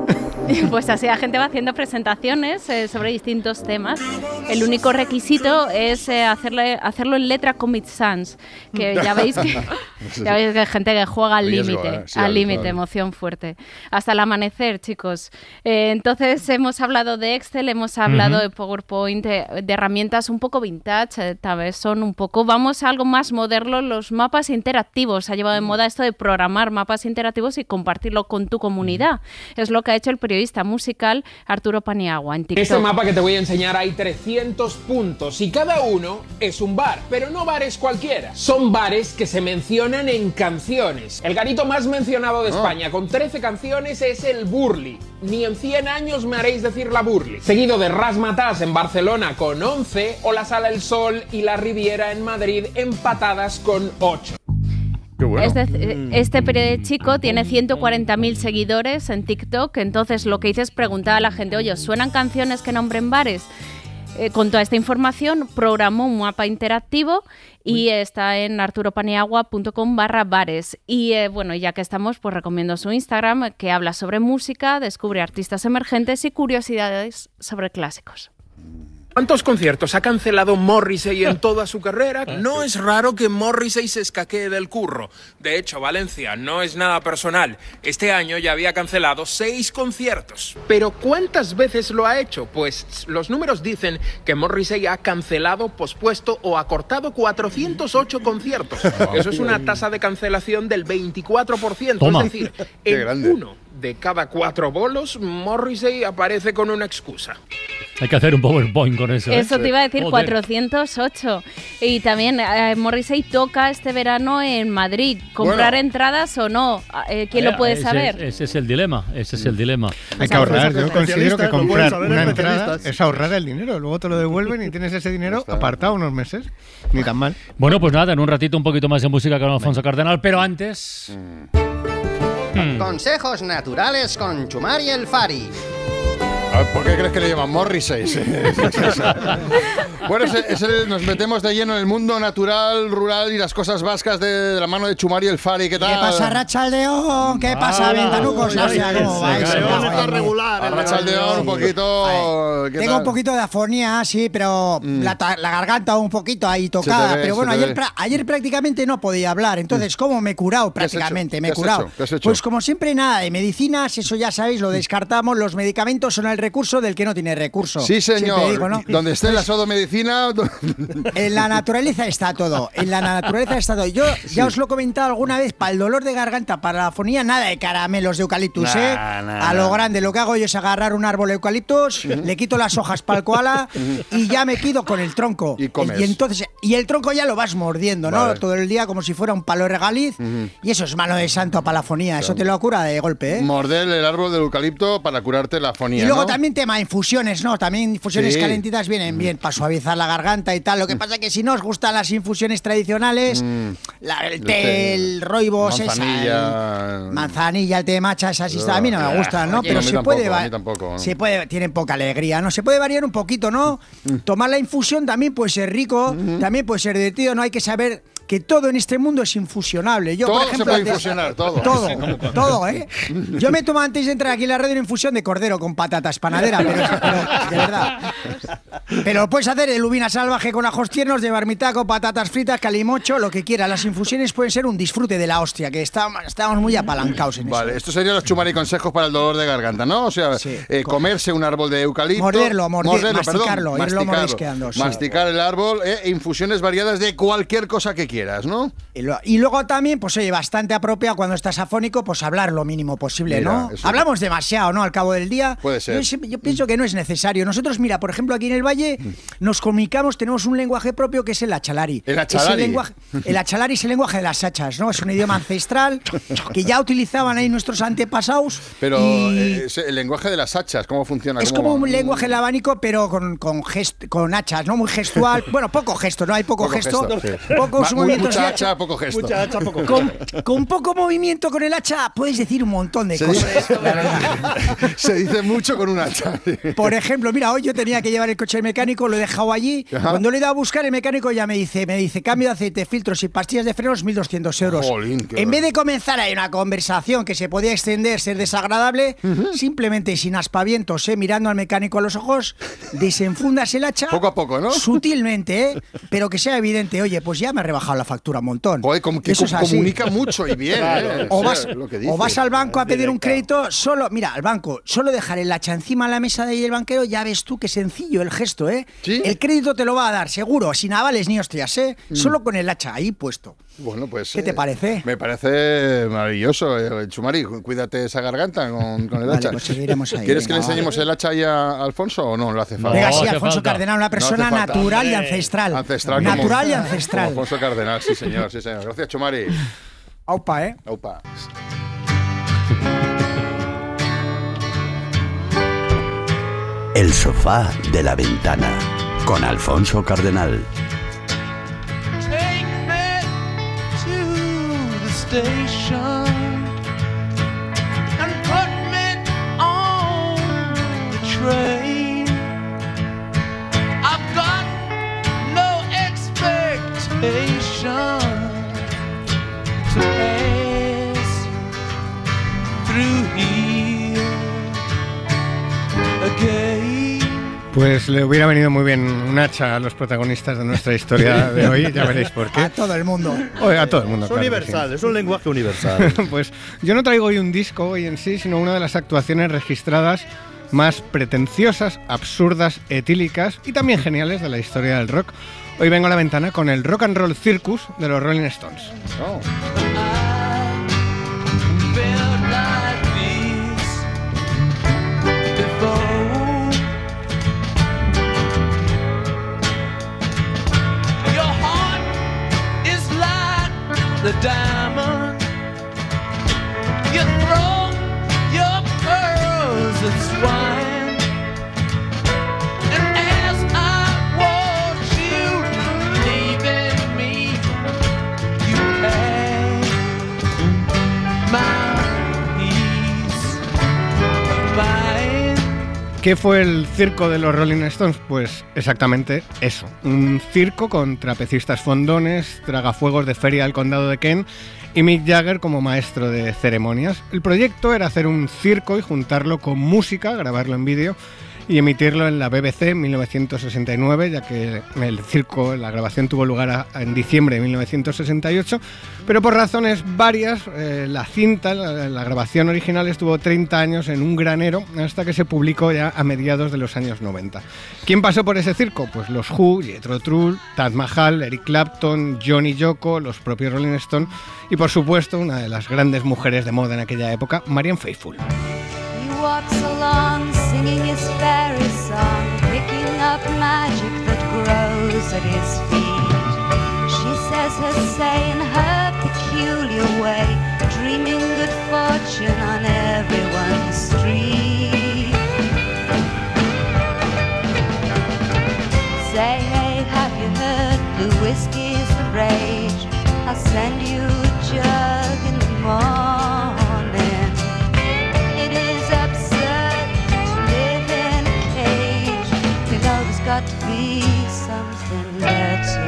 Pues así la gente va haciendo presentaciones eh, sobre distintos temas. El único requisito es eh, hacerle, hacerlo en letra Comic Sans, que ya veis que, ya veis que hay gente que juega al límite, eh, sí, al límite, emoción fuerte. Hasta el amanecer, chicos. Eh, entonces hemos hablado de Excel, hemos hablado uh-huh. de PowerPoint, de, de herramientas un poco vintage, eh, tal vez son un poco... Vamos a algo más moderno, los mapas interactivos. Ha llevado de moda esto de programar mapas interactivos y compartirlo con tu comunidad. Uh-huh. Es lo que ha hecho el periodista musical Arturo Paniagua en TikTok. En este mapa que te voy a enseñar hay trescientos puntos y cada uno es un bar, pero no bares cualquiera. Son bares que se mencionan en canciones. El garito más mencionado de España, con trece canciones, es el Burli. Ni en cien años me haréis decir la Burli. Seguido de Razzmatazz en Barcelona con once o la Sala El Sol y la Riviera en Madrid empatadas con ocho. Bueno. Es decir, este periodista chico tiene ciento cuarenta mil seguidores en TikTok, entonces lo que hice es preguntar a la gente, oye, ¿suenan canciones que nombren bares? Eh, con toda esta información programó un mapa interactivo y Uy. está en arturopaniagua.com barra bares. Y eh, bueno, ya que estamos, pues recomiendo su Instagram, que habla sobre música, descubre artistas emergentes y curiosidades sobre clásicos. ¿Cuántos conciertos ha cancelado Morrissey en toda su carrera? No es raro que Morrissey se escaquee del curro. De hecho, Valencia, no es nada personal. Este año ya había cancelado seis conciertos. ¿Pero cuántas veces lo ha hecho? Pues los números dicen que Morrissey ha cancelado, pospuesto o acortado cuatrocientos ocho conciertos. Eso es una tasa de cancelación del veinticuatro por ciento. Toma. Es decir, en uno de cada cuatro bolos, Morrissey aparece con una excusa. Hay que hacer un PowerPoint con eso. ¿eh? Eso te iba a decir, Joder. cuatrocientos ocho. Y también eh, Morrissey toca este verano en Madrid. ¿Comprar bueno. entradas o no? Eh, ¿Quién eh, lo puede ese, saber? Ese es el dilema. Ese es el dilema. Hay que ahorrar. Yo considero que comprar una entrada es ahorrar el dinero. Luego te lo devuelven y tienes ese dinero apartado unos meses. Ni tan mal. Bueno, pues nada, en un ratito un poquito más de música con Alfonso Cardenal, pero antes... Mm. Consejos naturales con Chumar y el Fari. ¿Por qué crees que le llaman Morrissey? Bueno, es, es el, nos metemos de lleno en el mundo natural, rural y las cosas vascas de, de la mano de Chumar y el Fari. ¿Qué tal? ¿Qué pasa, Rachaldeón? ¿Qué pasa, ah, Ventanucos? No sé cómo vais. Está regular. Rachaldeón, un poquito... Tengo tal? un poquito de afonía, sí, pero mm. la, la garganta un poquito ahí tocada. Ve, pero bueno, ayer, pra, ayer prácticamente no podía hablar. Entonces, ¿cómo me he curado prácticamente? Me he curado. Pues como siempre, nada de medicinas, eso ya sabéis, lo descartamos. Los medicamentos son el recurso del que no tiene recurso. Sí, señor. Digo, ¿no? Donde esté la pseudomedicina... En la naturaleza está todo. En la naturaleza está todo. Yo sí. ya os lo he comentado alguna vez, para el dolor de garganta, para la afonía, nada de caramelos de eucaliptus, nah, ¿eh? Nah, a lo nah. grande. Lo que hago yo es agarrar un árbol de eucaliptus, uh-huh. le quito las hojas para el koala uh-huh. y ya me quedo con el tronco. Y comes. Y entonces, y el tronco ya lo vas mordiendo, ¿no? Vale. Todo el día como si fuera un palo de regaliz uh-huh. y eso es mano de santo para la afonía. Claro. Eso te lo cura de golpe, ¿eh? Morder el árbol del eucalipto para curarte la afonía, Y luego ¿no? también tema infusiones, ¿no? También infusiones sí. calentitas vienen bien para suavizar la garganta y tal. Lo que pasa es que si no os gustan las infusiones tradicionales, mm. la, el té, el roibos, manzanilla, esa, el, manzanilla, el té de matcha, esas sí, a mí no me gustan, ¿no? Oye, pero no, se tampoco, puede, va, tampoco, ¿no? se puede, tienen poca alegría, ¿no? Se puede variar un poquito, ¿no? Mm. Tomar la infusión también puede ser rico, mm-hmm. también puede ser divertido, no hay que saber que todo en este mundo es infusionable. Yo, todo por ejemplo, se puede antes- infusionar, todo. Todo, todo, ¿eh? Yo me tomo antes de entrar aquí en la radio una infusión de cordero con patatas panadera, pero, pero de verdad. Pero puedes hacer el lubina salvaje con ajos tiernos, de marmitaco, patatas fritas, calimocho, lo que quieras. Las infusiones pueden ser un disfrute de la hostia, que estamos, estamos muy apalancados en Vale, eso. estos serían los chumari consejos para el dolor de garganta, ¿no? O sea, eh, comerse un árbol de eucalipto. Morderlo, morder- morderlo, masticarlo, perdón, irlo masticarlo, mordisqueando, sí. masticar el árbol eh, e infusiones variadas de cualquier cosa que quieras, ¿no? Y, lo- y luego también, pues oye, bastante apropiado cuando estás afónico, pues hablar lo mínimo posible, Mira, ¿no? eso- Hablamos demasiado, ¿no? Al cabo del día. Puede ser. Yo, siempre- yo pienso que no es necesario. Nosotros, mira, por ejemplo, aquí en el Valle nos comunicamos, tenemos un lenguaje propio que es el achalari. El Es achalari. lenguaje, el achalari es el lenguaje de las hachas, ¿no? Es un idioma ancestral que ya utilizaban ahí nuestros antepasados. Pero y- eh, es el lenguaje de las hachas, ¿cómo funciona? Es ¿Cómo- como un lenguaje del abanico, pero con, con, gest- con hachas, ¿no? Muy gestual. Bueno, poco gesto, ¿no? Hay poco, Poco gesto. gesto, sí. Pocos Ma- movimientos mucha de hacha, poco gesto. Mucha hacha, poco Con, con poco movimiento con el hacha puedes decir un montón de Se cosas. dice, se dice mucho con un hacha. Por ejemplo, mira, hoy yo tenía que llevar el coche al mecánico, lo he dejado allí. Ajá. Cuando lo he ido a buscar, el mecánico ya me dice, me dice, cambio de aceite, filtros y pastillas de frenos, mil doscientos euros. Jolín, qué en vez de comenzar ahí una conversación que se podía extender, ser desagradable, simplemente sin aspavientos, ¿eh? Mirando al mecánico a los ojos, desenfundas el hacha. Poco a poco, ¿no? Sutilmente, ¿eh? Pero que sea evidente, oye, pues ya me ha rebajado la factura un montón. Joder, como que Eso es así. comunica mucho y bien. eh, O sí, vas, lo que o dice. vas al banco a pedir un Directa. crédito, solo, mira, al banco, solo dejar el hacha encima de la mesa de ahí del banquero, ya ves tú qué sencillo el gesto, ¿eh? El crédito te lo va a dar, seguro, sin avales ni hostias, ¿eh? Mm. Solo con el hacha ahí puesto. Bueno, pues. ¿Qué te eh, parece? Me parece maravilloso. eh, Chumari, cu- cuídate esa garganta con, con el Vale, hacha. pues seguiremos ahí, ¿Quieres venga, que le vale. enseñemos el hacha ahí a Alfonso o no? ¿Lo hace falta? Venga, sí, Alfonso Cardenal, una persona No hace falta. natural y ancestral. Ancestral. como- Natural y como ancestral. Alfonso Cardenal, sí, señor, sí, señor. Gracias, Chumari. Aupa, ¿eh? Aupa. El sofá de la ventana con Alfonso Cardenal. Take me to the station and put me on the train. I've got no expectation to pass through here again. Pues le hubiera venido muy bien un hacha a los protagonistas de nuestra historia de hoy, ya veréis por qué. A todo el mundo. Oye, a todo el mundo. Es claro que universal, sí. es un lenguaje universal. Pues yo no traigo hoy un disco hoy en sí, sino una de las actuaciones registradas más pretenciosas, absurdas, etílicas y también geniales de la historia del rock. Hoy vengo a la ventana con el Rock and Roll Circus de los Rolling Stones. Oh. Felt like this before. Your heart is like the diamond. You throw your pearls at swine. And as I watch you leaving me, you pay my peace of mind. ¿Qué fue el circo de los Rolling Stones? Pues exactamente eso, un circo con trapecistas fondones, tragafuegos de feria del condado de Kent y Mick Jagger como maestro de ceremonias. El proyecto era hacer un circo y juntarlo con música, grabarlo en vídeo y emitirlo en la B B C en mil novecientos sesenta y nueve, ya que el circo, la grabación tuvo lugar a- en diciembre de mil novecientos sesenta y ocho, pero por razones varias, eh, la cinta, la, la grabación original estuvo treinta años en un granero hasta que se publicó ya a mediados de los años noventa. ¿Quién pasó por ese circo? Pues los Who, Jethro Tull, Taj Mahal, Eric Clapton, Johnny Yoko, los propios Rolling Stone y por supuesto una de las grandes mujeres de moda en aquella época, Marianne Faithfull. He walks along singing his fairy song, picking up magic that grows at his feet. She says her say in her peculiar way, dreaming good fortune on everyone's street. Say, hey, have you heard blue whiskey's the rage? I'll send you a jug in the morning. It is absurd to live in a cage. You know there's got to be something better.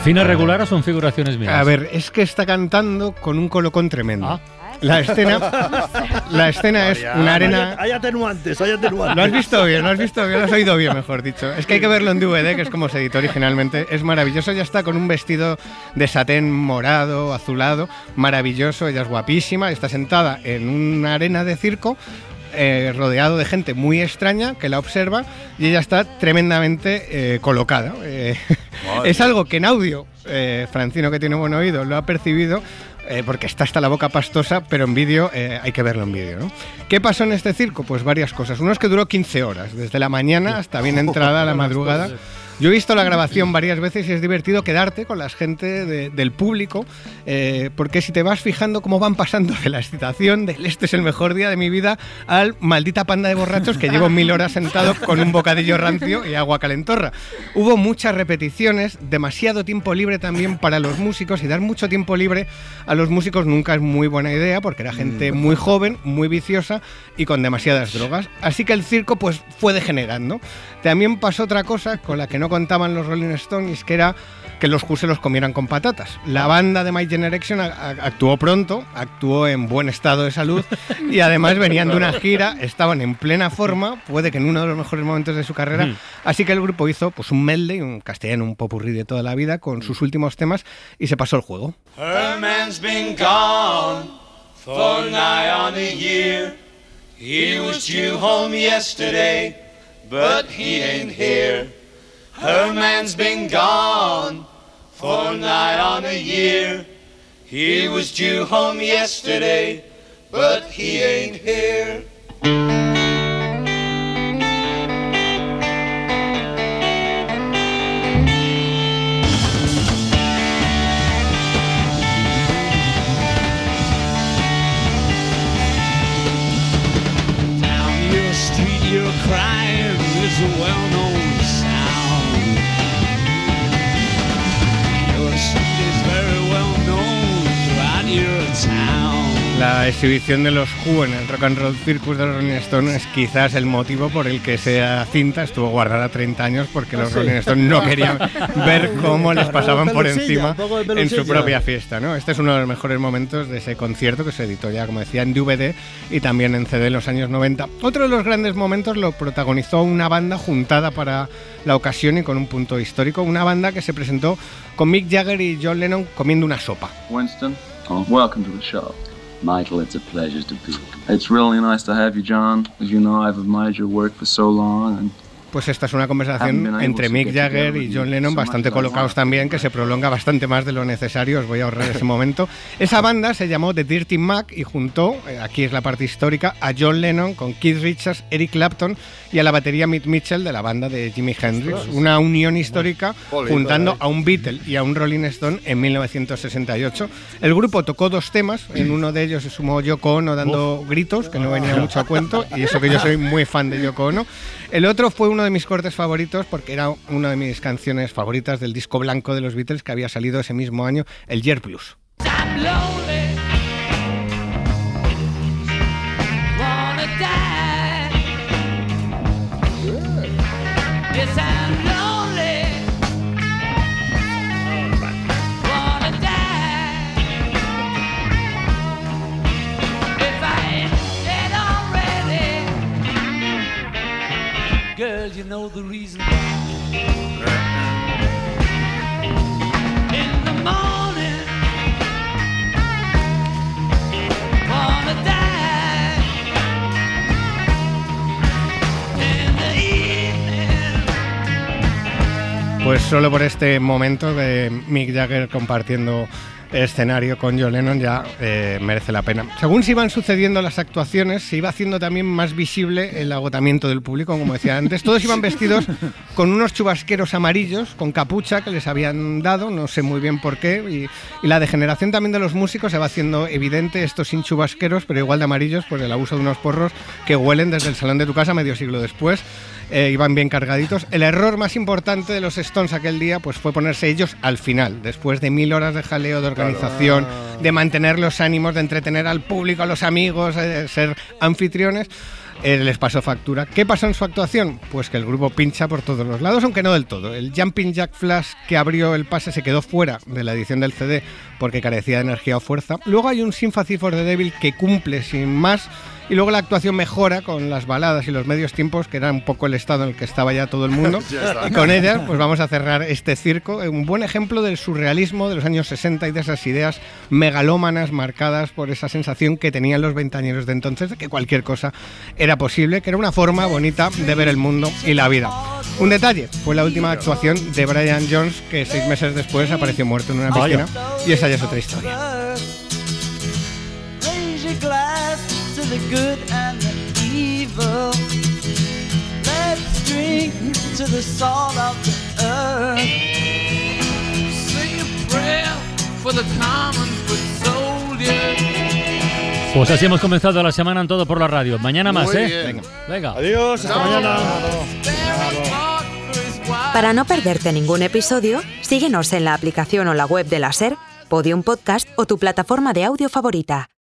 ¿Afina regular o son figuraciones mías? A ver, es que está cantando con un colocón tremendo. ¿Ah? La escena, la escena es una arena... Hay, hay atenuantes, hay atenuantes. Lo has visto bien, lo has visto bien, lo has oído bien, mejor dicho. Es que hay que verlo en D V D, que es como se editó originalmente. Es maravilloso, ya está con un vestido de satén morado, azulado, maravilloso. Ella es guapísima, está sentada en una arena de circo, eh, rodeado de gente muy extraña que la observa y ella está tremendamente eh, colocada. Eh, es algo que en audio, eh, Francino, que tiene buen oído, lo ha percibido, Eh, porque está hasta la boca pastosa, pero en vídeo eh, hay que verlo en vídeo, ¿no? ¿Qué pasó en este circo? Pues varias cosas. Uno es que duró quince horas, desde la mañana hasta bien entrada la madrugada. Yo he visto la grabación varias veces y es divertido quedarte con la gente de, del público, eh, porque si te vas fijando cómo van pasando de la excitación del este es el mejor día de mi vida al maldita panda de borrachos que llevo mil horas sentado con un bocadillo rancio y agua calentorra. Hubo muchas repeticiones, demasiado tiempo libre también para los músicos, y dar mucho tiempo libre a los músicos nunca es muy buena idea porque era gente muy joven, muy viciosa y con demasiadas drogas. Así que el circo pues fue degenerando. También pasó otra cosa con la que no contaban los Rolling Stones, que era que los Who se los comieran con patatas. La banda de My Generation a, a, actuó pronto, actuó en buen estado de salud y además venían de una gira, estaban en plena forma, puede que en uno de los mejores momentos de su carrera, mm. así que el grupo hizo pues un medley, un castellano, un popurrí de toda la vida con sus últimos temas y se pasó el juego. Her man's been gone for nigh on a year. He was due home yesterday, but he ain't here. Her man's been gone for nigh on a year. He was due home yesterday, but he ain't here. Down your street you're crying is a well-known sound. Your street is very well known throughout your town. La exhibición de los Who en el Rock and Roll Circus de los Rolling Stones es quizás el motivo por el que esa cinta estuvo guardada treinta años, porque los Rolling Stones no querían ver cómo les pasaban por encima en su propia fiesta, ¿no? Este es uno de los mejores momentos de ese concierto que se editó ya, como decía, en D V D y también en C D en los años noventa. Otro de los grandes momentos lo protagonizó una banda juntada para la ocasión y con un punto histórico, una banda que se presentó con Mick Jagger y John Lennon comiendo una sopa. Winston, oh, welcome to the show. Michael, it's a pleasure to be here. It's really nice to have you, John. As you know, I've admired your work for so long, and pues esta es una conversación entre Mick Jagger y John Lennon bastante colocados también, que se prolonga bastante más de lo necesario. Os voy a ahorrar ese momento. Esa banda se llamó The Dirty Mac y juntó, aquí es la parte histórica, a John Lennon con Keith Richards, Eric Clapton y a la batería Mitch Mitchell de la banda de Jimi Hendrix. Una unión histórica juntando a un Beatle y a un Rolling Stone en mil novecientos sesenta y ocho. El grupo tocó dos temas, en uno de ellos se sumó Yoko Ono dando gritos, que no venía mucho a cuento, y eso que yo soy muy fan de Yoko Ono. El otro fue uno de mis cortes favoritos porque era una de mis canciones favoritas del disco blanco de los Beatles que había salido ese mismo año, el Year Blues. Girl, you know the reason why. In the morning, wanna die. In the evening. Pues solo por este momento de Mick Jagger compartiendo escenario con John Lennon ya eh, merece la pena. Según se iban sucediendo las actuaciones, se iba haciendo también más visible el agotamiento del público, como decía antes. Todos iban vestidos con unos chubasqueros amarillos, con capucha que les habían dado, no sé muy bien por qué, y, y la degeneración también de los músicos se va haciendo evidente, estos sin chubasqueros, pero igual de amarillos, por el abuso de unos porros que huelen desde el salón de tu casa medio siglo después. Eh, iban bien cargaditos. El error más importante de los Stones aquel día pues fue ponerse ellos al final, después de mil horas de jaleo, de organización, de mantener los ánimos, de entretener al público, a los amigos, de ser anfitriones. eh, les pasó factura. ¿Qué pasó en su actuación? Pues que el grupo pincha por todos los lados, aunque no del todo. El Jumping Jack Flash que abrió el pase se quedó fuera de la edición del C D porque carecía de energía o fuerza. Luego hay un Sympathy for the Devil que cumple sin más. Y luego la actuación mejora con las baladas y los medios tiempos, que era un poco el estado en el que estaba ya todo el mundo. Y con ellas pues vamos a cerrar este circo. Un buen ejemplo del surrealismo de los años sesenta y de esas ideas megalómanas marcadas por esa sensación que tenían los veinteañeros de entonces de que cualquier cosa era posible, que era una forma bonita de ver el mundo y la vida. Un detalle, fue la última actuación de Brian Jones, que seis meses después apareció muerto en una piscina. Y esa ya es otra historia. To the good and the evil. Let's drink to the salt of the earth. Say a prayer for the common foot soldier. Pues así hemos comenzado la semana en Todo por la Radio. Mañana más, Muy ¿eh? bien. Venga, venga. Adiós, hasta mañana. Para no perderte ningún episodio, síguenos en la aplicación o la web de la SER, Podium Podcast o tu plataforma de audio favorita.